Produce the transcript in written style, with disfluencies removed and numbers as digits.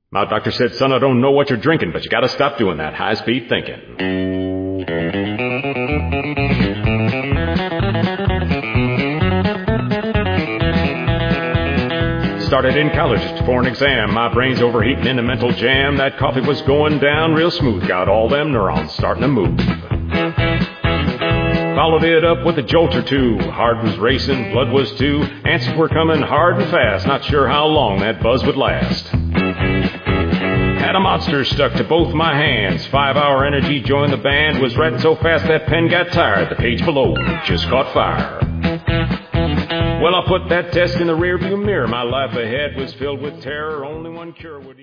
My doctor said, son, I don't know what you're drinking, but you gotta stop doing that high-speed thinking. Started in college just before an exam. My brain's overheating in a mental jam. That coffee was going down real smooth. Got all them neurons starting to move. Followed it up with a jolt or two. Heart was racing, blood was too. Answers were coming hard and fast. Not sure how long that buzz would last. Had a monster stuck to both my hands. 5-hour energy joined the band. Was writing so fast that pen got tired. The page below just caught fire. Well, I put that test in the rearview mirror. My life ahead was filled with terror. Only one cure would...